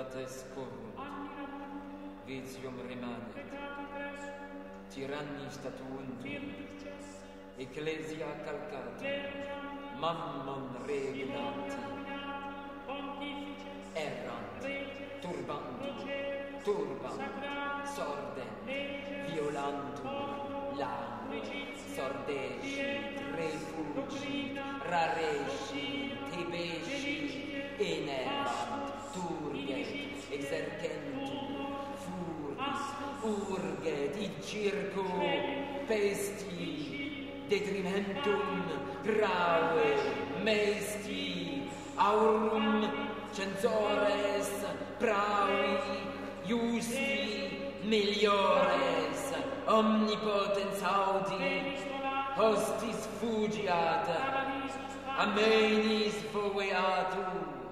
libertates currunt, vitium remanet, tyranni statuuntur, ecclesia calcata, mammon regnant, errant, turbant, sordent, violantur, languor, sordescit, refugit, rarescit, tebescit, enervant, turget, exercentur, furis, urget, in circo, pesti, detrimentum, grave, mesti, aurum, censores, pravi, justi, meliores, omnipotens audi, hostis fugiata, amenis foveatur,